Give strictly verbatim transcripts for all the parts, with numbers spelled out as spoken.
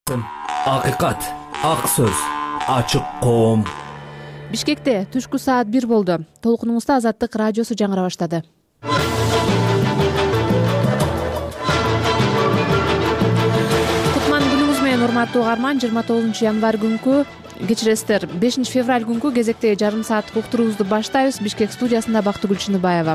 Акыйкат, ак сөз, ачык коом. Бишкекте түшкү саат бир болду. Толкунуңузда Азаттык радиосу жаңыра баштады. Кутман күнүңүз менен урматтуу угарман. жыйырма тогузунчу январь күнкү кечиресиздер, бешинчи февраль күнкү кезектеги жарым сааттык уктуруубузду баштайбыз. Бишкек студиясында Бактыгүл Чыныбаева.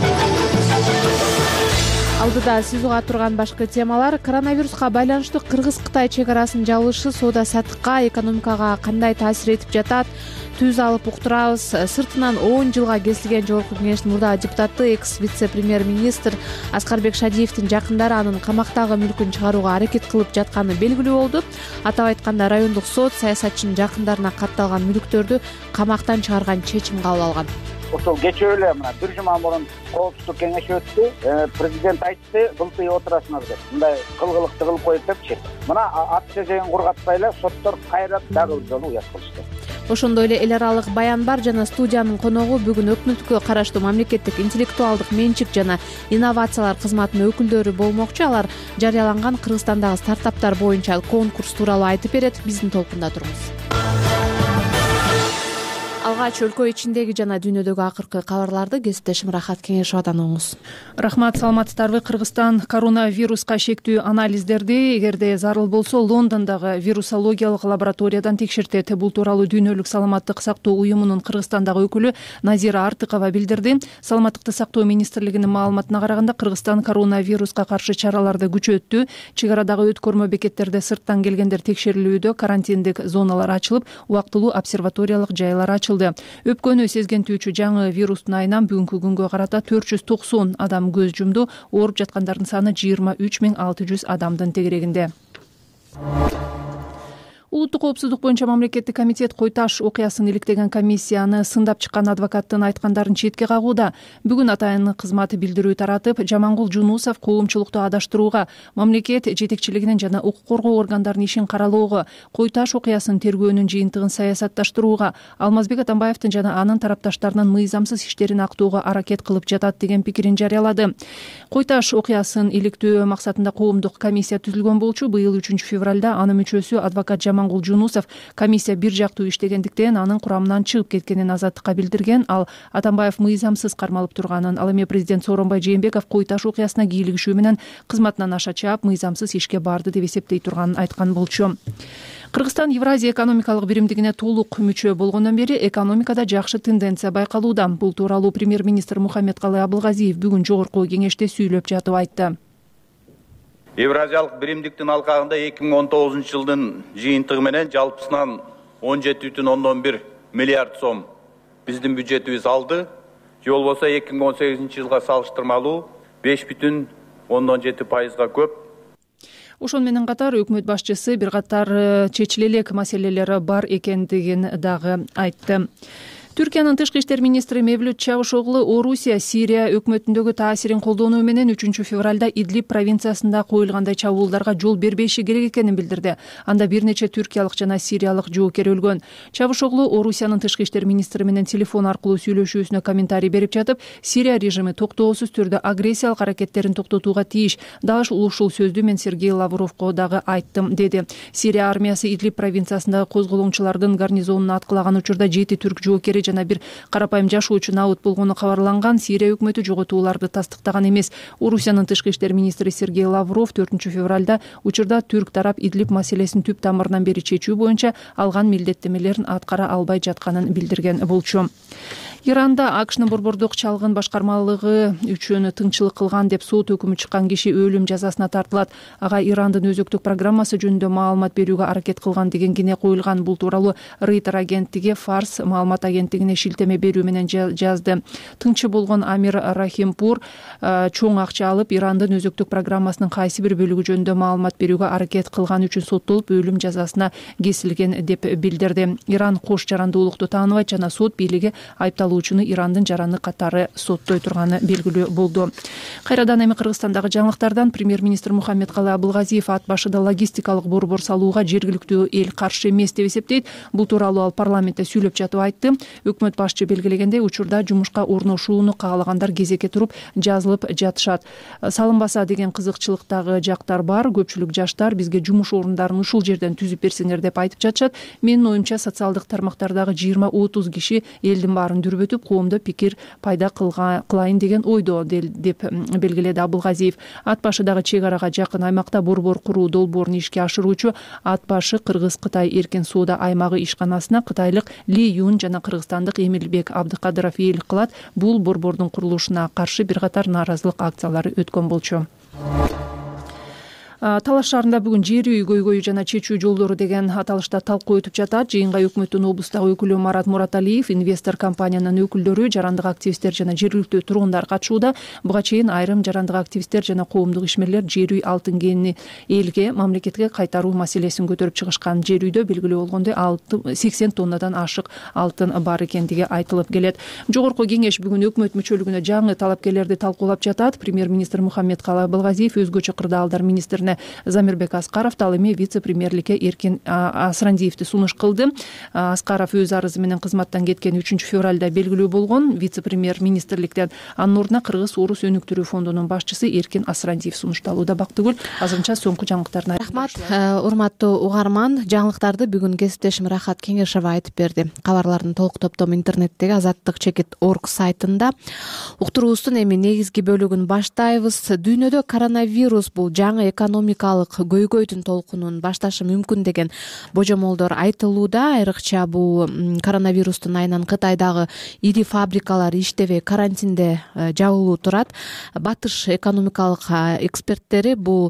Алдыда сиз уга турган башкы темалар: коронавируска байланыштуу Кыргыз-Кытай чек арасын жабышы соода саттыкка, экономикага кандай таасир этип жатат, түз алып уктурабыз. Сыртынан он жылга кесилген Жогорку Кеңештин мурдагы депутаты, экс вице-премьер-министр Аскарбек Шадиевдин жакындары анын камактагы мүлкүн чыгарууга аракет кылып жатканы белгилүү болду. Атап айтканда, райондук сот саясатчынын жакындарына катталган мүлктөрдү камактан чыгарган чечим кабыл алган. Ошол кечээ эле мына бир жума мурун коопсуздук кеңеши өттү. Президент айтты, былтый отурасыңар деп. Мындай кылгылыкты кылып коюп депчи. Мына ат чечегин кургатпай эле соттор кайра дагы бир жолу уят кылышты. Ошондой эле эл аралык баян бар жана студиянын коногу бүгүн өкмөткө караштуу мамлекеттик интеллектуалдык менчик жана инновациялар кызматынын өкүлдөрү болмокчу. Алар жарыяланган Кыргызстандагы стартаптар боюнча конкурс тууралуу айтып берет. Биздин толкунда туруңуз. Алгач өлкө ичиндеги жана дүйнөдөгү акыркы кабарларды кесиптешим Рахат Кеңешовадан угуңуз. Рахмат, саламатсыздарбы? Кыргызстан коронавируска шектүү анализдерди эгерде зарыл болсо Лондондогу вирусологиялык лабораториядан текшертет. Бул тууралуу Дүйнөлүк саламаттык сактоо уюмунун Кыргызстандагы өкүлү Назира Артыкова билдирди. Саламаттыкты сактоо министрлигинин маалыматына караганда, Кыргызстан коронавируска каршы чараларды күчөттү. Чек арадагы өткөрмө бекеттерде сырттан келгендер текшерилүүдө, карантиндик зоналар ачылып, убактылуу обсерваториялык жайлар ачылды. Өпкөнү сезгентүүчү жаңы вирустун айынан бүгүнкү күнгө карата төрт жүз токсон адам көз жумду. Ооруп жаткандардын саны жыйырма үч миң алты жүз адамдын тегерегинде. Улуттук коопсуздук боюнча мамлекеттик комитет Кой Таш окуясын иликтеген комиссияны сындап чыккан адвокаттын айткандарын четке кагууда. Бүгүн атайын кызмат билдирүү таратып, Жамангул Жунусов коомчулукту адаштырууга, мамлекет жетекчилигинин жана укук коргоо органдарынын ишин каралоого, Кой Таш окуясынын тергөөнүн жыйынтыгын саясатташтырууга, Алмазбек Атамбаевдин жана анын тарапташтарынын мыйзамсыз иштерин актоого аракет кылып жатат деген пикирин жарыялады. Кой Таш окуясын иликтөө максатында коомдук комиссия түзүлгөн болчу. Быйыл үчүнчү февралда анын мүчөсү адвокат Жамангул Жунусов комиссия бир жактуу иштегендиктен анын курамынан чыгып кеткенин Азаттыкка билдирген. Ал Атамбаев мыйзамсыз кармалып турганын, ал эми президент Сооронбай Жээнбеков Кой Таш окуясына кийлигишүү менен кызматынан аша чаап, мыйзамсыз ишке барды деп эсептей турганын айткан болчу. Кыргызстан Евразия экономикалык биримдигине толук мүчө болгондон бери экономикада жакшы тенденция байкалууда. Бул тууралуу премьер-министр Мухаммедкалый Абылгазиев бүгүн Жогорку Кеңеште сүйлөп жатып айтты. Евразиялык биримдиктин алкагында эки миң он тогузунчу жылдын жыйынтыгы менен жалпысынан он жети бүтүн ондон бир миллиард сом биздин бюджетибиз алды. Же болбосо эки миң он сегизинчи жылга салыштырмалуу беш бүтүн ондон жети пайызга көп. Ошон менен катар өкмөт башчысы бир катар чечиле элек маселелери бар экендигин дагы айтты. Түркиянын тышкы иштер министри Мевлют Чавушоглу Орусия Сирия өкмөтүндөгү таасирин колдонуу менен үчүнчү февралда Идлиб провинциясында коюлгандай чабуулдарга жол бербеши керек экенин билдирди. Анда бир нече түркиялык жана сириялык жоокер өлгөн. Чавушоглу Орусиянын тышкы иштер министри менен телефон аркылуу сүйлөшүүсүнө комментарий берип жатып, Сирия режими токтоосуз түрдө агрессиялык аракеттерин токтотууга тийиш. Даш ушул сөздү мен Сергей Лавровго дагы айттым, деди. Сирия армиясы Идлиб провинциясындагы козголоңчулардын гарнизонун аткылаган учурда жети түрк жоокери жана бир карапайым жашоочу абыт болгону кабарланган. Сирия өкмөтү жоготууларды тастыктаган эмес. Орусиянын тышкы иштер министри Сергей Лавров төртүнчү февралда учурда түрк тарап Идлиб маселесин түп тамырынан бери чечүү боюнча алган милдеттемелерин аткара албай жатканын билдирген болчу. Иранда АКШнын борбордук чалгын башкармалыгы үчүн тыңчылык кылган деп сот өкүмү чыккан киши өлүм жазасына тартылат. Ага Ирандын өзөктүк программасы жөнүндө маалымат берүүгө аракет кылган деген кине коюлган. Бул тууралуу Рейтер агенттиги Фарс маалымат агенттигине шилтеме берүү менен жазды. Тыңчы болгон Амир Рахимпур чоң акча алып, Ирандын өзөктүк программасынын кайсы бир бөлүгү жөнүндө маалымат берүүгө аракет кылган үчүн соттолуп, өлүм жазасына кесилген деп билдирди. Иран кош жарандуулукту тааныбайт жана сот бийлиги айыпталуу айыпталуучуну Ирандын жараны катары соттой турганы белгилүү болду. Кайрадан эми Кыргызстандагы жаңылыктардан премьер-министр Мухаммедкалый Абылгазиев ат башыда логистикалык борбор салууга жергиликтүү эл каршы эмес деп эсептейт. Бул тууралуу ал парламентте сүйлөп жатып айтты. Өкмөт башчы белгилегендей, учурда жумушка орношууну каалагандар кезекке туруп жазылып жатышат. Салынбаса деген кызыкчылыктагы жактар бар. Көпчүлүк жаштар бизге жумуш орундарын ушул жерден түзүп берсеңер деп айтып жатышат. Менин оюмча социалдык тармактардагы жыйырма отуз киши элдин баарын дүрбөтүп, коомдо пикир пайда кылайын деген ойдо деп белгиледи Абылгазиев. Ат башыдагы чек арага жакын аймакта борбор куруу долбоорун ишке ашыруучу ат башы Кыргыз-Кытай эркен соода аймагы ишканасына кытайлык Ли Юн жана кыргызстандык Эмилбек Абдыкадыров ээлик кылат. Бул борбордун курулушуна каршы бир катар нааразылык акциялары өткөн болчу. Талаш шаарында бүгүн жер үй көйгөйү жана чечүү жолдору деген аталышта талкуу өтүп жатат. Жыйынга өкмөттүн облустагы өкүлү Марат Мураталиев, инвестор компаниянын өкүлдөрү, жарандык активисттер жана жергиликтүү тургундар катышууда. Буга чейин айрым жарандык активисттер жана коомдук ишмерлер жер үй алтын кенини элге, мамлекетке кайтаруу маселесин көтөрүп чыгышкан. Жер үйдө белгилүү болгондой сексен тоннадан ашык алтын бар экендиги айтылып келет. Жогорку кеңеш бүгүн өкмөт мүчөлүгүнө жаңы талапкерлерди талкуулап жатат. Премьер-министр Мухаммедкалый Абылгазиев өзгөчө кырдаалдар министрине Замирбек Аскаровду, ал эми вице-премьерликке Эркин Асрандиевди сунуш кылды. Аскаров өз арызы менен кызматтан кеткен үчүнчү февралда белгилүү болгон. Вице-премьер министрликтен анын ордуна Кыргыз Орус өнүктүрүү фондунун башчысы Эркин Асрандиев сунушталууда. Бактыгүл, азырынча соңку жаңылыктарын рахмат. Урматтуу угарман, жаңылыктарды бүгүн кесиптешим Рахат Кеңешова айтып берди. Кабарлардын толук топтому интернеттеги азаттык чекит точка орг сайтында. Уктуруубуздун эми негизги бөлүгүн баштайбыз. Дүйнөдө коронавирус бул жаңы экономикалык көйгөйдүн толкунун башташы мүмкүн деген божомолдор айтылууда. Айрыкча бул коронавирустун айынан Кытайдагы ири фабрикалар иштебей карантинде жабылуу турат. Батыш экономикалык эксперттери бул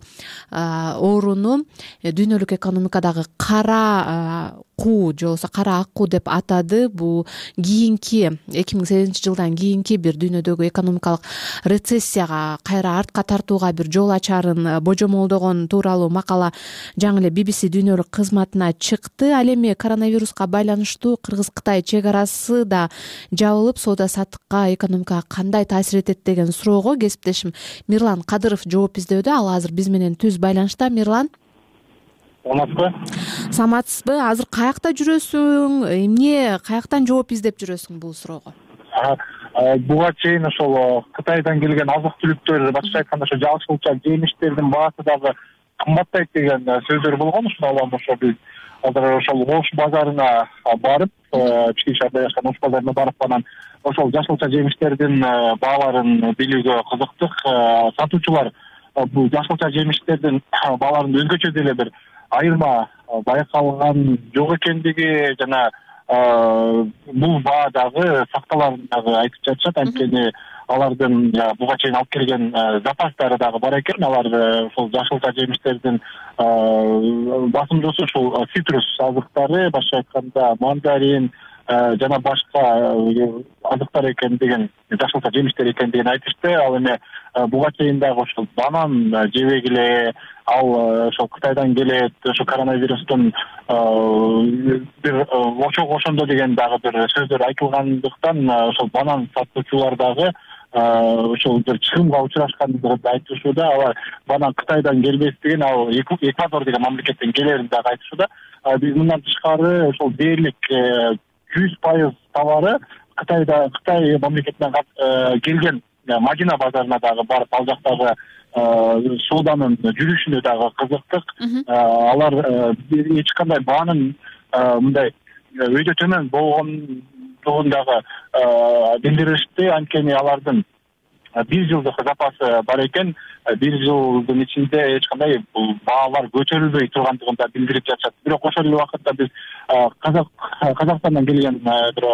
ооруну дүйнөлүк экономикадагы кара куу же болбосо кара аккуу деп атады. Бул кийинки эки миң сегизинчи жылдан кийинки бир дүйнөдөгү экономикалык рецессияга, кайра артка тартууга бир жол ачарын божомолдогон тууралуу макала жаңы эле би би си дүйнөлүк кызматына чыкты. Ал эми коронавируска байланыштуу Кыргыз-Кытай чек арасы да жабылып, соода саттыкка, экономикага кандай таасир этет деген суроого кесиптешим Мирлан Кадыров жооп издөдө. Ал азыр биз менен түз байланышта. Мирлан, саламатсызбы? Саламатсызбы? Азыр каякта жүрөсүң? Эмне, каяктан жооп издеп жүрөсүң бул суроого? Буга чейин ошол Кытайдан келген азык түлүктөр, башкача айтканда ошо жашылча жемиштердин баасы дагы кымбаттайт деген сөздөр болгон. Ошондон ошо биз азыр ошол Ош базарына барып, ички шаарда жашаган Ош базарына барып, анан ошол жашылча жемиштердин бааларын билүүгө кызыктык. Сатуучулар бул жашылча жемиштердин бааларын өзгөчө деле бир айырма байкалган жок экендиги жана бул баа дагы сакталарын дагы айтып жатышат. Анткени алардын буга чейин алып келген запастары дагы бар экен. Алар ошол жашылча жемиштердин басымдуусу ушул цитрус азыктары, башка айтканда мандарин жана башка азыктар экендигин, жашылча жемиштер экендигин айтышты. Ал эми буга чейин дагы ошол банан жебегиле, ал ошол Кытайдан келет, ошо коронавирустун бир очок ошондо деген дагы бир сөздөр айтылгандыктан ошол банан сатуучулар дагы ошол бир чыгымга учурашкандыгын айтышууда. Алар банан Кытайдан келбестигин, ал Эквадор деген мамлекеттен келерин дагы айтышууда. Биз мындан тышкары ошол дээрлик жүз пайыз товары Кытайда, Кытай мамлекетинен келген Мадина базарына дагы барып, ал жактагы сооданын жүрүшүнө дагы кызыктык. Алар эч кандай баанын мындай өйдө төмөн болгондугун дагы билдиришти. Анткени алардын бир жылдык запасы бар экен. Бир жылдын ичинде эч кандай бул баалар көтөрүлбөй тургандыгын да билдирип жатышат. Бирок ошол эле убакытта биз Казак Казакстандан келген бир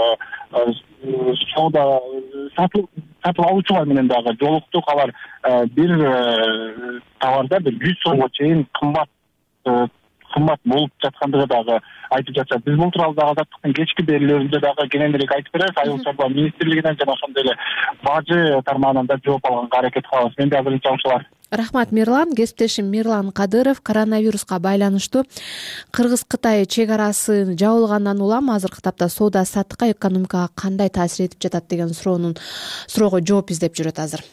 соода сатып сатып алуучулар менен дагы жолуктук. Алар бир товарда бир жүз сомго чейин кымбат кымбат болуп жаткандыгы дагы айтып жатышат. Биз бул тууралуу дагы азаттыктын кечки берүүлөрүндө дагы кененирээк айтып беребиз. Айыл чарба министрлигинен жана ошондой эле бажы тармагынан да жооп алганга аракет кылабыз. Менде азырынча ушулар. Рахмат, Мирлан. Кесиптешим Мирлан Кадыров коронавируска байланыштуу Кыргыз Кытай чек арасы жабылгандан улам азыркы тапта соода саттыкка, экономикага кандай таасир этип жатат деген суроонун суроого жооп издеп жүрөт азыр.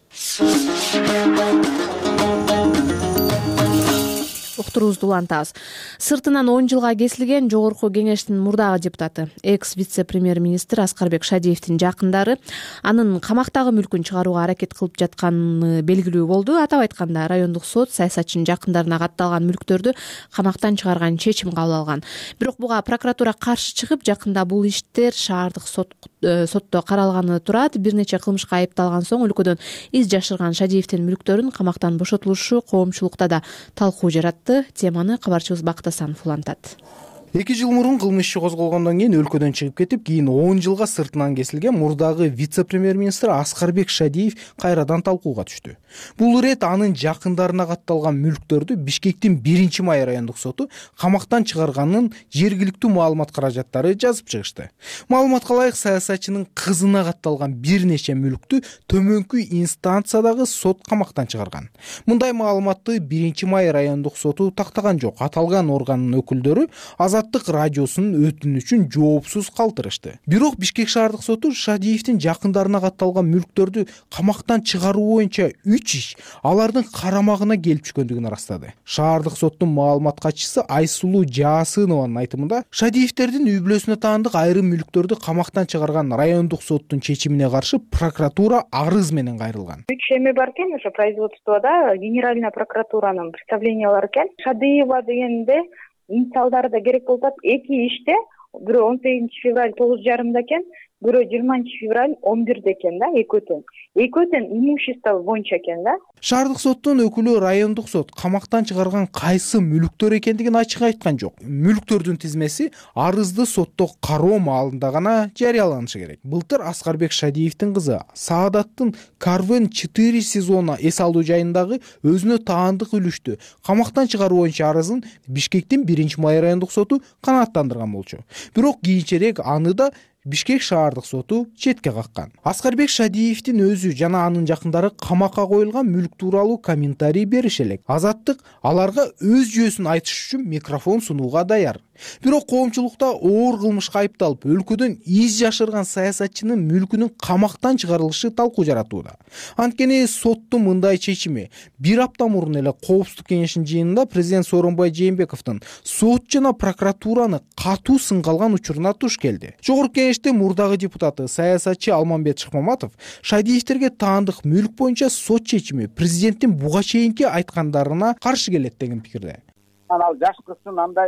Уктуруубузду улантабыз. Сыртынан он жылга кесилген Жогорку Кеңештин мурдагы депутаты, экс вице-премьер-министр Аскарбек Шадиевдин жакындары анын камактагы мүлкүн чыгарууга аракет кылып жатканы белгилүү болду. Атап айтканда, райондук сот саясатчынын жакындарына катталган мүлктөрдү камактан чыгарган чечим кабыл алган. Бирок буга прокуратура каршы чыгып, жакында бул иштер шаардык сот сотто каралганы турат. Бир нече кылмышка айыпталган соң өлкөдөн из жашырган Шадиевдин мүлктөрүн камактан бошотулушу коомчулукта да талкуу жаратты. Теманы кабарчыбыз Бакыт Асанов улантат. эки жыл мурун кылмыш иши козголгондон кийин өлкөдөн чыгып кетип, кийин он жылга сыртынан кесилген мурдагы вице-премьер-министр Аскарбек Шадиев кайрадан талкууга түштү. Бул ирет анын жакындарына катталган мүлктөрдү Бишкектин биринчи май райондук соту камактан чыгарганын жергиликтүү маалымат каражаттары жазып чыгышты. Маалыматка ылайык, саясатчынын кызына катталган бир нече мүлктү төмөнкү инстанциядагы сот камактан чыгарган. Мындай маалыматты биринчи май райондук соту тактаган жок. Аталган органдын өкүлдөрү Азаттык радиосунун өтүнүчүн жоопсуз калтырышты. Бирок Бишкек шаардык соту Шадиевдин жакындарына катталган мүлктөрдү камактан чыгаруу боюнча үч иш алардын карамагына келип түшкөндүгүн ырастады. Шаардык соттун маалымат катчысы Айсулуу Жаасынованын айтымында, Шадиевдердин үй бүлөсүнө таандык айрым мүлктөрдү камактан чыгарган райондук соттун чечимине каршы прокуратура арыз менен кайрылган. Үч эме бар экен, ошо производстводо генеральная прокуратуранын представлениялары экен. Шадиева дегенде инициалдары да керек болуп атат. Эки иште, бирөө он сегизинчи февраль тогуз жарымда экен, бирөө жыйырманчы февраль он бирде экен да, экөөтөн. Экөөтөн имущество боюнча экен да. Шаардык соттун өкүлү райондук сот камактан чыгарган кайсы мүлктөр экендигин ачык айткан жок. Мүлктөрдүн тизмеси арызды сотто кароо маалында гана жарыяланышы керек. Былтыр Аскарбек Шадиевдин кызы Саадаттын Карвен четыре сезона эс алуу жайындагы өзүнө таандык үлүштү камактан чыгаруу боюнча арызын Бишкектин биринчи май райондук соту канааттандырган болчу. Бирок кийинчерээк аны да Бишкек шаардык соту четке каккан. Аскарбек Шадиевдин өзү жана анын жакындары камакка коюлган мүлк тууралуу комментарий бериш элек. Азаттык аларга өз жүйөсүн айтыш үчүн микрофон сунууга даяр. Бирок коомчулукта оор кылмышка айыпталып, өлкөдөн из жашырган саясатчынын мүлкүнүн камактан чыгарылышы талкуу жаратууда. Анткени соттун мындай чечими бир апта мурун эле Коопсуздук кеңешинин жыйынында президент Сооронбай Жээнбековдун сот жана прокуратураны катуу сынга алган учуруна туш келди. Жогорку кеңештин мурдагы депутаты, саясатчы Алмамбет Шыкмаматов Шадиевдерге таандык мүлк боюнча сот чечими президенттин буга чейинки айткандарына каршы келет деген пикирде. Ал жаш кыздын андай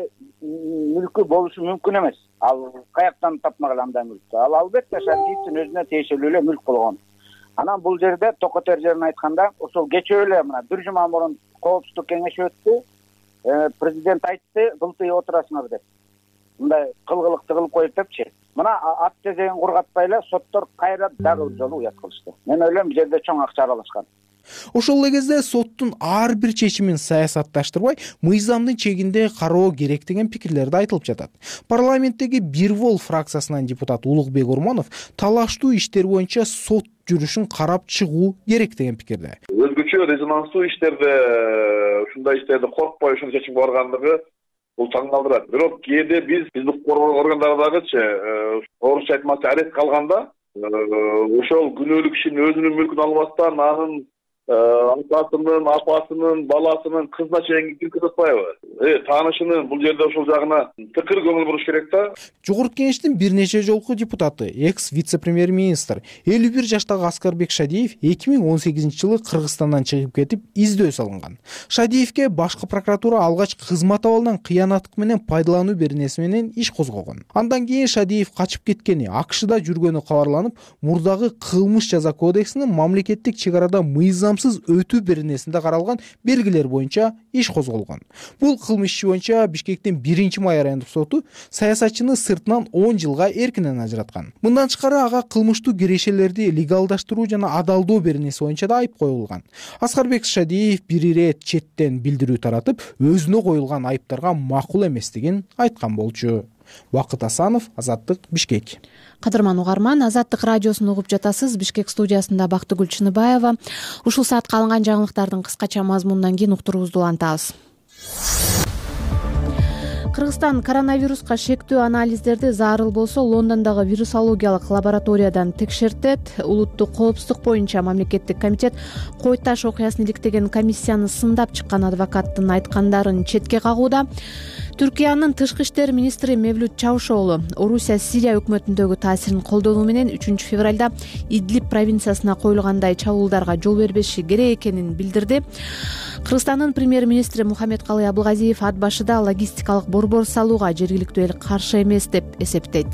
мүлкү болушу мүмкүн эмес. Ал каяктан тапмаган андай мүлктү. Ал албетте Шадиевдин өзүнө тиешелүү эле мүлк болгон. Анан бул жерде токотер жерин айтканда, ошол кечээ эле мына бир жума мурун Коопсуздук кеңеши өттү. Президент айтты, былтый отурасыңар деп. Мындай кылгылыкты кылып коюп депчи. Мына ат тезегин кургатпай эле соттор кайра дагы бир жолу уят кылышты. Мен ойлойм, бул жерде чоң акча аралашкан. Ошол эле кезде соттун ар бир чечимин саясатташтырбай, мыйзамдын чегинде кароо керек деген пикирлер да айтылып жатат. Парламенттеги Бир Вол фракциясынан депутат Улукбек Урманов талаштуу иштер боюнча сот жүрүшүн карап чыгуу керек деген пикирде. Өзгөчө резонанстуу иштерде ушундай иштерди коркпой ушул чечимге баргандыгы бул таң калтырат. Бирок кээде биз биздик коргоо органдарындагычы орусча айтмакчы арест калганда ошол күнөөлүү кишинин өзүнүн мүлкүн албастан анын атасынын, апасынын, баласынын, кызына чейин киргизе атпайбы? Э, таанышынын бул жерде ошол жагына тыкыр көңүл буруш керек да. Жогорку кеңештин бир нече жолку депутаты, экс вице-премьер-министр элүү бир жаштагы Аскарбек Шадиев эки миң он сегизинчи жылы Кыргызстандан чыгып кетип, издөө салынган. Шадиевге башкы прокуратура алгач кызмат абалынан кыянаттык менен пайдалануу беренеси менен иш козгогон. Андан кийин Шадиев качып кеткени, АКШда жүргөнү кабарланып, мурдагы кылмыш жаза кодексинин мамлекеттик чек арада мыйзам өтүү беренесинде каралган белгилер боюнча иш козголгон. Бул кылмыш иши боюнча Бишкектин биринчи май райондук соту саясатчыны сыртынан он жылга эркинен ажыраткан. Мындан тышкары ага кылмыштуу кирешелерди легалдаштыруу жана адалдоо беренеси боюнча да айып коюлган. Аскарбек Шадиев бир ирет четтен билдирүү таратып, өзүнө коюлган айыптарга макул эместигин айткан болчу. Убакыт Асанов, Азаттык, Бишкек. Кадырман угарман, Азаттык радиосун угуп жатасыз. Бишкек студиясында Бактыгүл Чыныбаева. Ушул саатка алынган жаңылыктардын кыскача мазмунунан кийин уктуруубузду улантабыз. Кыргызстан коронавируска шектүү анализдерди зарыл болсо Лондондогу вирусологиялык лабораториядан текшертет. Улуттук коопсуздук боюнча мамлекеттик комитет Кой Таш окуясын иликтеген комиссияны сындап чыккан адвокаттын айткандарын четке кагууда. Түркиянын тышкы иштер министри Мевлют Чавушоглу Орусия Сирия өкмөтүндөгү таасирин колдонуу менен үчүнчү февралда Идлиб провинциясына коюлгандай чабуулдарга жол бербеши керек экенин билдирди. Кыргызстандын премьер-министри Мухаммедкалый Абылгазиев ат башыда логистикалык борбор салууга жергиликтүү эл каршы эмес деп эсептейт.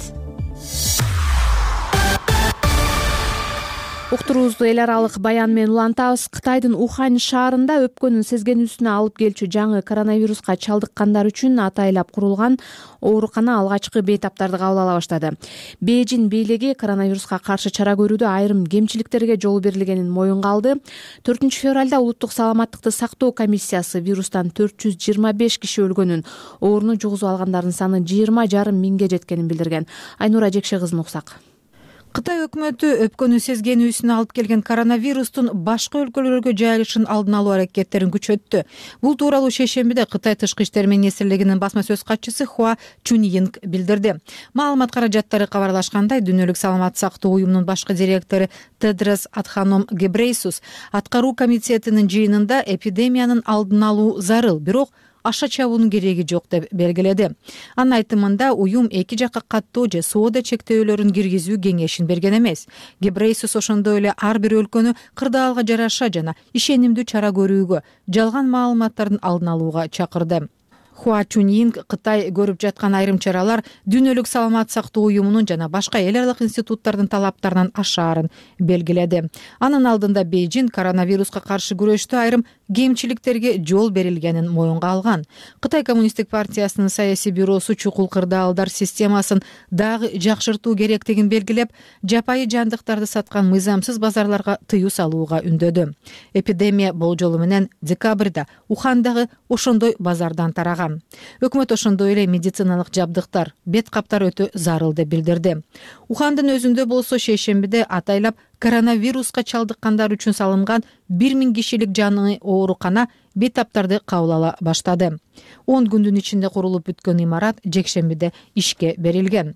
Уктуруубузду эл аралык баян менен улантабыз. Кытайдын Ухань шаарында өпкөнүн сезгенүүсүнө алып келчү жаңы коронавируска чалдыккандар үчүн атайлап курулган оорукана алгачкы бейтаптарды кабыл ала баштады. Бейжин бийлиги коронавируска каршы чара көрүүдө айрым кемчиликтерге жол берилгенин моюнга алды. төртүнчү февралда улуттук саламаттыкты сактоо комиссиясы вирустан төрт жүз жыйырма беш киши өлгөнүн, ооруну жугузуп алгандардын саны жыйырма жарым миңге жеткенин билдирген. Айнура Жекше кызын уксак. Кытай өкмөтү өпкөнү сезгенүүсүнө алып келген коронавирустун башка өлкөлөргө жайылышын алдын алуу аракеттерин күчөттү. Бул тууралуу шейшембиде Кытай тышкы иштер министрлигинин басма сөз катчысы Хуа Чуньинг билдирди. Маалымат каражаттары кабарлашкандай, Дүйнөлүк саламат сактоо уюмунун башкы директору Тедрос Адханом Гебрейсус аткаруу комитетинин жыйынында эпидемиянын алдын алуу зарыл, бирок аша чабуунун кереги жок деп белгиледи. Анын айтымында уюм эки жакка каттоо же соода чектөөлөрүн киргизүү кеңешин берген эмес. Гебрейсус ошондой эле ар бир өлкөнү кырдаалга жараша жана ишенимдүү чара көрүүгө, жалган маалыматтардын алдын алууга чакырды. Хуа Чуньинг Кытай көрүп жаткан айрым чаралар Дүйнөлүк саламат сактоо уюмунун жана башка эл аралык институттардын талаптарынан ашаарын белгиледи. Анын алдында Бейжин коронавируска каршы күрөштө айрым кемчиликтерге жол берилгенин моюнга алган. Кытай коммунисттик партиясынын саясий бюросу чукул кырдаалдар системасын дагы жакшыртуу керектигин белгилеп, жапайы жандыктарды саткан мыйзамсыз базарларга тыюу салууга үндөдү. Эпидемия болжолу менен декабрда Ухандагы ошондой базардан тараган. Өкмөт ошондой эле медициналык жабдыктар, бет каптар өтө зарыл деп билдирди. Ухандын өзүндө болсо шейшембиде атайлап коронавируска чалдыккандар үчүн салынган бир миң кишилик жаңы оорукана бейтаптарды кабыл ала баштады. он күндүн ичинде курулуп бүткөн имарат жекшембиде ишке берилген.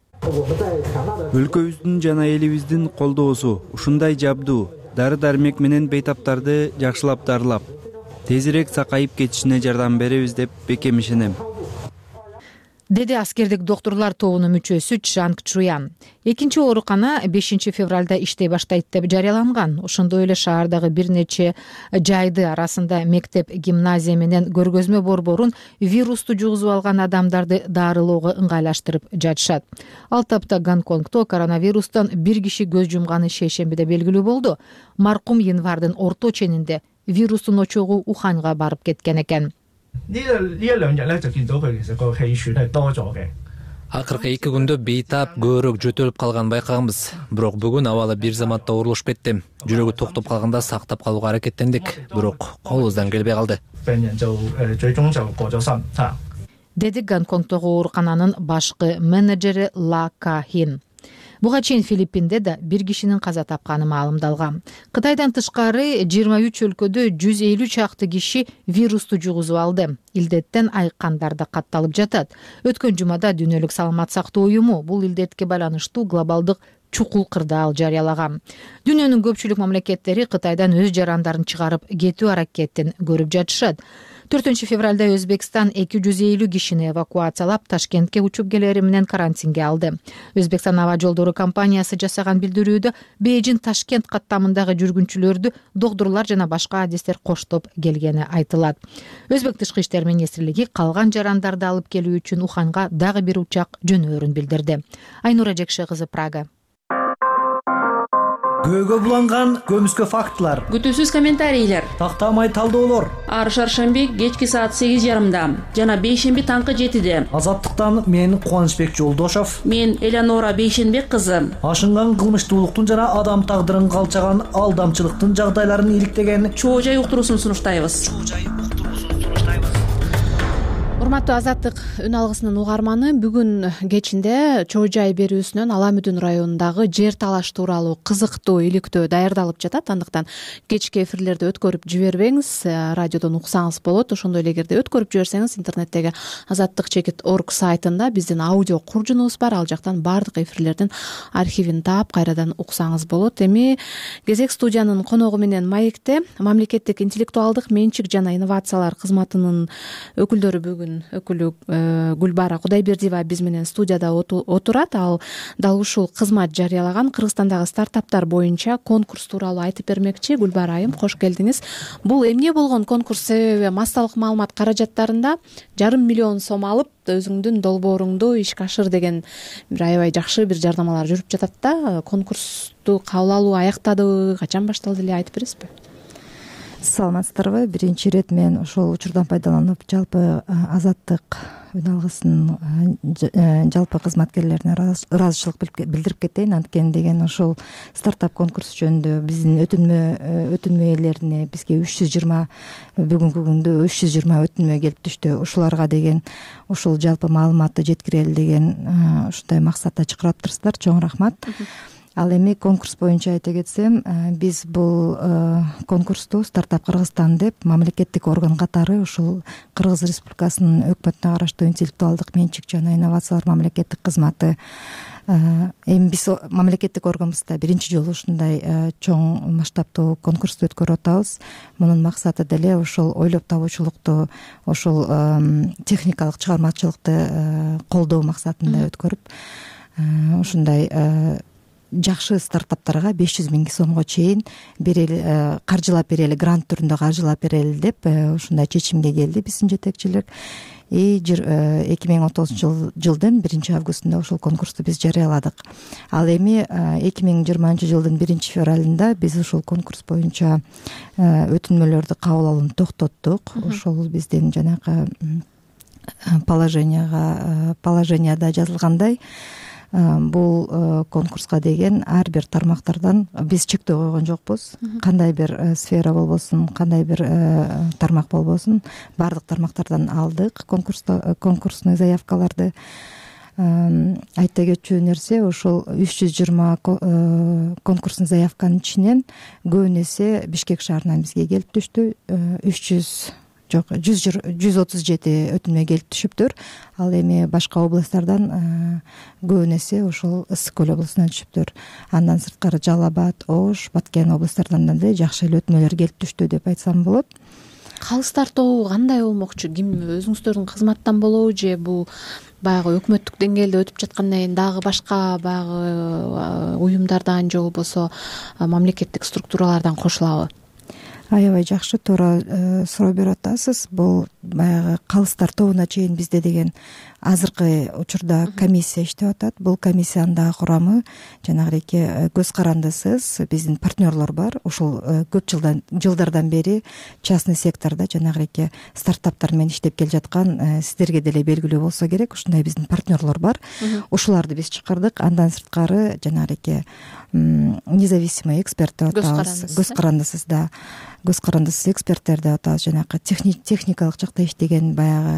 Өлкөбүздүн жана элибиздин колдоосу ушундай жабдуу дары-дармек менен бейтаптарды жакшылап дарылап, тезирээк сакайып кетишине жардам беребиз деп бекем ишенем, деди аскердик доктурлар тобунун мүчөсү Чжанг Чуян. Экинчи оорукана бешинчи февралда иштей баштайт деп жарыяланган. Ошондой эле шаардагы бир нече жайды арасында мектеп, гимназия менен көргөзмө борборун вирусту жугузуп алган адамдарды дарылоого ыңгайлаштырып жатышат. Ал тапта Гонконгдо коронавирустан бир киши көз жумганы шейшембиде белгилүү болду. Маркум январдын орто ченинде вирустун очогу Уханьга барып кеткен экен. Акыркы эки күндө бейтап көбүрөөк жөтөлүп калганын байкаганбыз. Бирок бүгүн абалы бир заматта оорулушуп кетти. Жүрөгү токтоп калганда сактап калууга аракеттендик, бирок колубуздан келбей калды, деди Гонконгдогу оорукананын башкы менеджери Ла Кахин. Буга чейин Филиппинде да бир кишинин каза тапканы маалымдалган. Кытайдан тышкары жыйырма үч өлкөдө жүз элүү чакты киши вирусту жугузуп алды. Илдеттен айыккандар да катталып жатат. Өткөн жумада Дүйнөлүк саламат сактоо уюму бул илдетке байланыштуу глобалдык чукул кырдаал жарыялаган. Дүйнөнүн көпчүлүк мамлекеттери Кытайдан өз жарандарын чыгарып кетүү аракетин көрүп жатышат. төртүнчү февралда Өзбекстан эки жүз элүү кишини эвакуациялап Ташкентке учуп келери менен карантинге алды. Өзбекстан аба жолдору компаниясы жасаган билдирүүдө Бейжин Ташкент каттамындагы жүргүнчүлөрдү доктурлар жана башка адистер коштоп келгени айтылат. Өзбек тышкы иштер министрлиги калган жарандарды алып келүү үчүн Уханьга дагы бир учак жөнөөрүн билдирди. Айнура Жекше кызы, Прага. Көөгө буланган көмүскө фактылар, күтүүсүз комментарийлер, тактамай талдоолор. Ар шаршемби кечки саат сегиз жарымда жана бейшемби таңкы жетиде. Азаттыктан мен Кубанычбек Жолдошов, мен Элеонора Бейшенбек кызы. Ашынган кылмыштуулуктун жана адам тагдырын калчаган алдамчылыктын жагдайларын иликтеген чоо жай уктуруусун сунуштайбыз. урматтуу Азаттык үн алгысынын угарманы, бүгүн кечинде Чоо Жай берүүсүнөн Ала Мүдүн районундагы жер талаш тууралуу кызыктуу иликтөө даярдалып жатат. Андыктан кечки эфирлерди өткөрүп жибербеңиз, радиодон уксаңыз болот. Ошондой эле эгерде өткөрүп жиберсеңиз, интернеттеги азаттык чекит орг сайтында биздин аудио куржунубуз бар. Ал жактан баардык эфирлердин архивин таап кайрадан уксаңыз болот. Эми кезек студиянын коногу менен маекте мамлекеттик интеллектуалдык менчик жана инновациялар кызматынын өкүлдөрү бүгүн өкүлү Гүлбара Кудайбердиева биз менен студияда отурат. Ал дал ушул кызмат жарыялаган Кыргызстандагы стартаптар боюнча конкурс тууралуу айтып бермекчи. Гүлбара айым, кош келдиңиз. Бул эмне болгон конкурс? Себеби массалык маалымат каражаттарында жарым миллион сом алып өзүңдүн долбооруңду ишке ашыр деген бир аябай жакшы бир жардамалар жүрүп жатат да. Конкурсту кабыл алуу аяктадыбы, качан башталды эле айтып бересизби? Саламатсыздарбы? Биринчи ирет мен ошол учурдан пайдаланып жалпы азаттык үн алгысынын жалпы кызматкерлерине ыраазычылык билдирип кетейин. Анткени деген ошол стартап конкурсу жөнүндө биздин өтүнмө өтүнмө ээлерине бизге үч жүз жыйырма бүгүнкү күндө үч жүз жыйырма өтүнмө келип түштү. Ушуларга деген ушул жалпы маалыматты жеткирели деген ушундай максатта чакырыптырсыздар. Чоң рахмат. Ал эми конкурс боюнча айта кетсем, биз бул конкурсту Стартап Кыргызстан деп мамлекеттик орган катары ушул Кыргыз Республикасынын өкмөтүнө караштуу интеллектуалдык менчик жана инновациялар мамлекеттик кызматы, эми биз мамлекеттик органыбызда биринчи жолу ушундай чоң масштабтуу конкурсту өткөрүп атабыз. Мунун максаты деле ошол ойлоп табуучулукту, ошол техникалык чыгармачылыкты колдоо максатында өткөрүп ушундай жакшы стартаптарга беш жүз миң сомго чейин берели, каржылап берели, грант түрүндө каржылап берели деп ушундай чечимге келди биздин жетекчилик. И эки миң он тогузунчу жылдын биринчи августунда ошол конкурсту биз жарыяладык. Ал эми эки миң жыйырманчы жылдын биринчи февралында биз ушул конкурс боюнча өтүнмөлөрдү кабыл алууну токтоттук. Ошол биздин жанагы положенияга положенияда жазылгандай, бул конкурска деген ар бир тармактардан биз чектөө койгон жокпуз. Кандай бир сфера болбосун, кандай бир тармак болбосун, баардык тармактардан алдык конкурста конкурсный заявкаларды. Айта кетчү нерсе, ошол үч жүз жыйырма конкурсный заявканын ичинен көбүн эсе Бишкек шаарынан бизге келип түштү. үч жүз жок жүз отуз жети өтүнмө келип түшүптүр. Ал эми башка областтардан көбүн эсе ошол Ысык көл облусунан түшүптүр. Андан сырткары Жалал Абад, Ош, Баткен областтарынан да жакшы эле өтүнмөлөр келип түштү деп айтсам болот. Калыс тартуу кандай болмокчу? Ким, өзүңүздөрдүн кызматтан болобу же бул баягы өкмөттүк деңгээлде өтүп жаткандан кийин дагы башка баягы уюмдардан же болбосо мамлекеттик структуралардан кошулабы? Аябай жакшы туура суроо берип атасыз. Бул баягы калыс тартууна чейин бизде деген азыркы учурда комиссия иштеп атат. Бул комиссиянын дагы курамы жанагы көз карандысыз биздин партнерлор бар. Ушул көп жылдан жылдардан бери частный сектордо жанагы стартаптар менен иштеп кел жаткан, сиздерге деле белгилүү болсо керек, ушундай биздин партнерлор бар. Ушуларды биз чакырдык. Андан сырткары жанагы независимый эксперт деп атабыз. Көз карандысыз да. Көз карандысыз эксперттер деп атабыз. Жанагы техникалык жакта иштеген баягы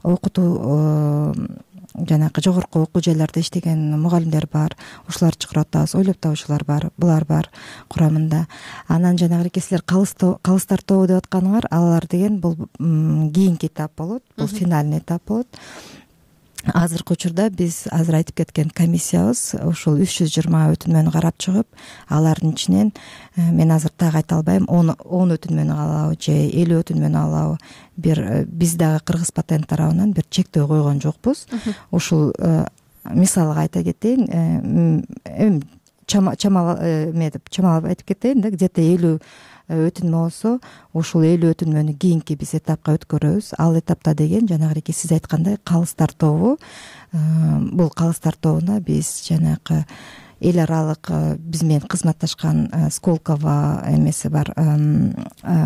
окутуу жанагы жогорку окуу жайларда иштеген мугалимдер бар. Ушулар чакырып атабыз. Ойлоп табуучулар бар. Булар бар курамында. Анан жанагы силер калыс тартуу деп атканыңар, алар деген бул кийинки этап болот. Бул финальный этап болот. Азыркы учурда биз азыр айтып кеткен комиссиябыз ушул үч жүз жыйырма өтүнмөнү карап чыгып, алардын ичинен мен азыр так айта албайм, он өтүнмөнү алабы же элүү өтүнмөнү алабы. Бир биз дагы Кыргыз патент тарабынан бир чектөө койгон жокпуз. Ушул мисалга айта кетейин, эми чамалап чамалап айтып кетейин да, где-то элүү өтүнмө болсо, ушул элүү өтүнмөнү кийинки биз этапка өткөрөбүз. Ал этапта деген жанагы сиз айткандай калыс тартуу. Бул калыс тартууна биз жанагы эл аралык биз менен кызматташкан Сколково эмеси бар,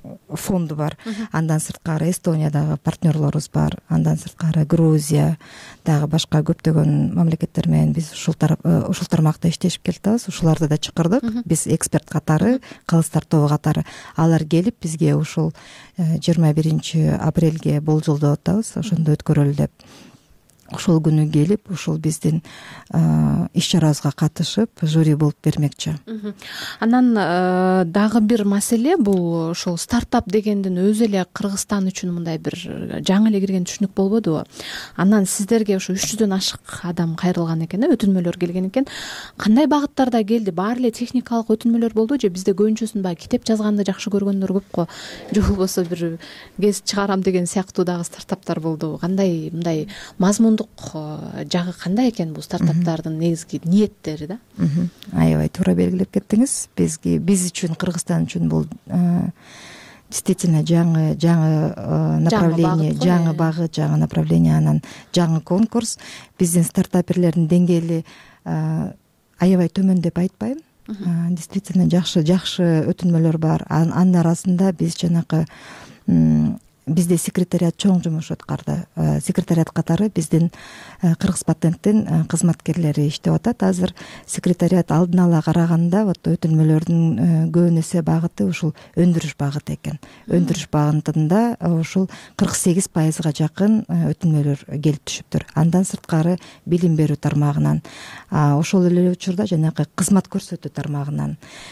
фонду бар. Андан сырткары Эстониядагы партнерлорубуз бар. Андан сырткары Грузия дагы башка көптөгөн мамлекеттер менен биз ушул ушул тармакта иштешип келатабыз. Ушуларды да чакырдык. Биз эксперт катары, калыстар тобу катары алар келип бизге ушул жыйырма биринчи апрелге болжолдоп атабыз. Ошондо өткөрөлү деп. Ошол күнү келип, ушул биздин иш чарабызга катышып, жюри болуп бермекчи. Анан дагы бир маселе бул ошол стартап дегендин өзү эле Кыргызстан үчүн мындай бир жаңы эле кирген түшүнүк болбодубу? Анан сиздерге ошо үч жүздөн ашык адам кайрылган экен, өтүнмөлөр келген экен. Кандай багыттарда келди? Баары эле техникалык өтүнмөлөр болду же бизде көбүнчөсүн баягы китеп жазганды жакшы көргөндөр көп го? Же болбосо бир гез чыгарам деген сыяктуу дагы стартаптар болду? Кандай мындай мазмун жагы кандай экен бул стартаптардын негизги ниеттери да? Аябай туура белгилеп кеттиңиз. Бизге биз үчүн, Кыргызстан үчүн бул действительно жаңы жаңы направление, жаңы багыт, жаңы направление, анан жаңы конкурс. Биздин стартаперлердин деңгээли аябай төмөн деп айтпайм. Действительно жакшы жакшы өтүнмөлөр бар. Анын арасында биз жанакы бизде секретариат чоң жумуш аткарды. Секретариат катары биздин Кыргыз патенттин кызматкерлери иштеп атат. Азыр секретариат алдын ала караганда вот өтүнмөлөрдүн көбүн эсе багыты ушул өндүрүш багыты экен. Өндүрүш багытында ушул кырк сегиз пайызга жакын өтүнмөлөр келип түшүптүр. Андан сырткары билим берүү тармагынан, ошол эле учурда жанагы кызмат көрсөтүү тармагынан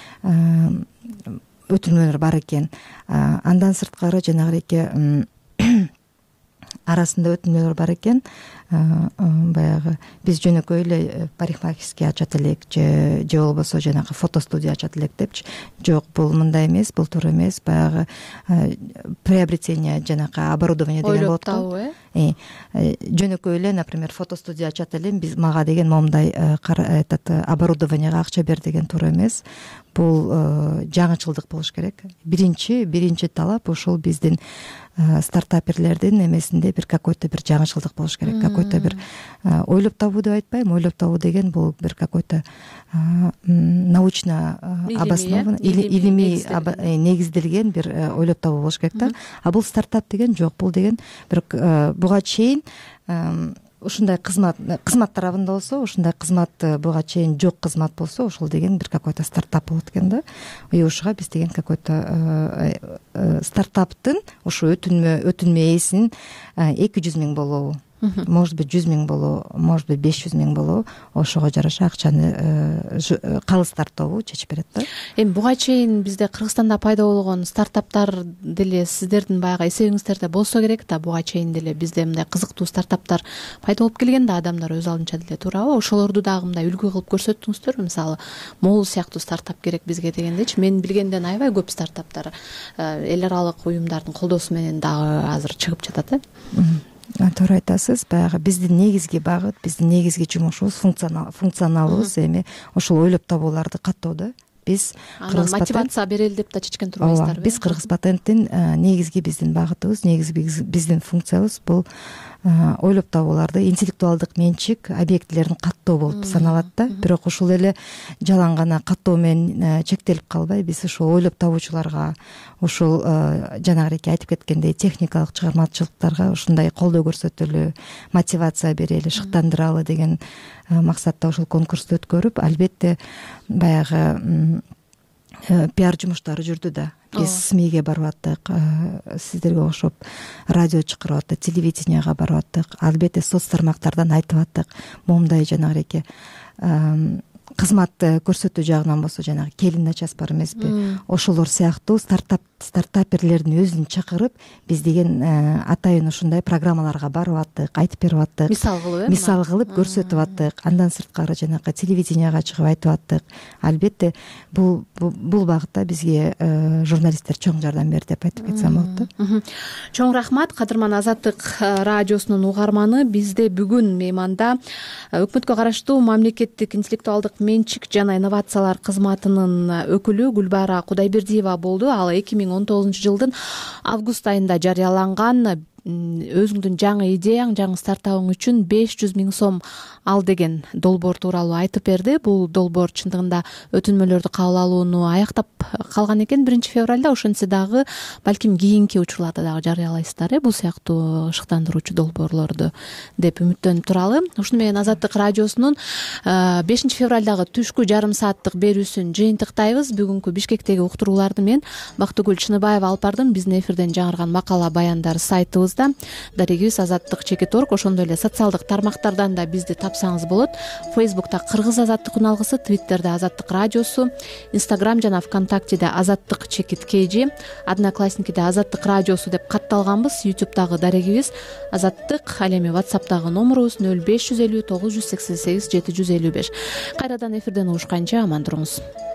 өтүнмөлөр бар экен. Андан сырткары жанагы арасында өтүнмөлөр бар экен. Баягы биз жөнөкөй эле парикмахерский ачат элек же же болбосо жанагы фотостудия ачат элек депчи. Жок, бул мындай эмес, бул туура эмес. Баягы приобретение жанагы оборудование деген болот го. Жөнөкөй эле, например, фотостудия ачат элем, биз мага деген момундай этот оборудованияга акча бер деген туура эмес. Бул жаңычылдык болуш керек. Биринчи биринчи талап ушул биздин стартаперлердин эмесинде бир какой-то бир жаңычылдык болуш керек. Какой-то бир ойлоп табуу деп айтпайм. Ойлоп табуу деген бул бир какой-то научно обоснованный, илимий негизделген бир ойлоп табуу болуш керек да. А бул стартап деген жок. Бул деген бир буга чейин ушундай кызмат кызмат тарабында болсо, ушундай кызмат буга чейин жок кызмат болсо, ошол деген бир какой-то стартап болот экен да. И ушуга биз деген какой-то стартаптын ушу өтүнмө өтүнмө ээсинин эки жүз миң болобу, может быть жүз миң болобу, может быть беш жүз миң болобу, ошого жараша акчаны калыстар тобу чечип берет да. Эми буга чейин бизде Кыргызстанда пайда болгон стартаптар деле сиздердин баягы эсебиңиздерде болсо керек да. Буга чейин деле бизде мындай кызыктуу стартаптар пайда болуп келген да, адамдар өз алдынча деле, туурабы? Ошолорду дагы мындай үлгү кылып көрсөттүңүздөрбү? Мисалы, могул сыяктуу стартап керек бизге дегендечи. Мен билгенден аябай көп стартаптар эл аралык уюмдардын колдоосу менен дагы азыр чыгып жатат э. Туура айтасыз. Баягы биздин негизги багыт, биздин негизги жумушубуз функционалыбыз эми ошол ойлоп табууларды каттоо да. Биз мотивация берели деп да чечкен турбайсыздарбы? Биз Кыргыз патенттин негизги биздин багытыбыз, негизги биздин функциябыз бул ойлоп табууларды, интеллектуалдык менчик объектилерин каттоо болуп саналат да. Бирок ушул эле жалаң гана каттоо менен чектелип калбай, биз ушул ойлоп табуучуларга, ушул жанагы айтып кеткендей техникалык чыгармачылыктарга ушундай колдоо көрсөтөлү, мотивация берели, шыктандыралы деген максатта ушул конкурсту өткөрүп, албетте баягы пиар жумуштары жүрдү да. Биз СМИге барып аттык, сиздерге окшоп радио чакырып аттык, телевиденияга барып аттык, албетте соц тармактардан айтып аттык. Момундай жанагы кызмат көрсөтүү жагынан болсо, жанагы келин начас бар эмеспи, ошолор сыяктуу стартап стартаперлердин өзүн чакырып, биз деген атайын ушундай программаларга барып аттык, айтып берип аттык. Мисал кылып, э? Мисал кылып көрсөтүп аттык. Андан сырткары жанагы телевиденияга чыгып айтып аттык. Албетте бул бул багытта бизге журналисттер чоң жардам берди деп айтып кетсем болот да. Чоң рахмат. Кадырман Азаттык радиосунун угарманы, бизде бүгүн мейманда өкмөткө караштуу мамлекеттик интеллектуалдык менчик жана инновациялар кызматынын өкүлү Гүлбара Кудайбердиева болду. Ал эки миң он тогузунчу жылдын август айында жарыяланган өзүңдүн жаңы идеяң, жаңы стартабың үчүн беш жүз миң сом ал деген долбоор тууралуу айтып берди. Бул долбоор чындыгында өтүнмөлөрдү кабыл алууну аяктап калган экен биринчи февралда. Ошентсе дагы балким кийинки учурларда дагы жарыялайсыздар э бул сыяктуу шыктандыруучу долбоорлорду деп үмүттөнүп туралы. Ушуну менен Азаттык радиосунун бешинчи февралдагы түшкү жарым сааттык берүүсүн жыйынтыктайбыз. Бүгүнкү Бишкектеги уктурууларды мен Бактыгүл Чыныбаева алып бардым. Биздин эфирден жаңырган макала баяндар сайтыбызда, дарегибиз азаттык чекит точка орг, ошондой эле социалдык тармактардан да бизди тапсаңыз болот. Фейсбукта Кыргыз азаттык уналгысы, Твиттерде Азаттык радиосу, Инстаграм жана ВКонтактеде Азаттык чекит kg, Одноклассникиде Азаттык радиосу деп катталганбыз. Ютубтагы дарегибиз Азаттык, ал эми WhatsAppтагы номерубуз нөл беш жүз элүү тогуз жүз сексен сегиз жети жүз элүү беш. Кайрадан эфирден угушканча аман туруңуз.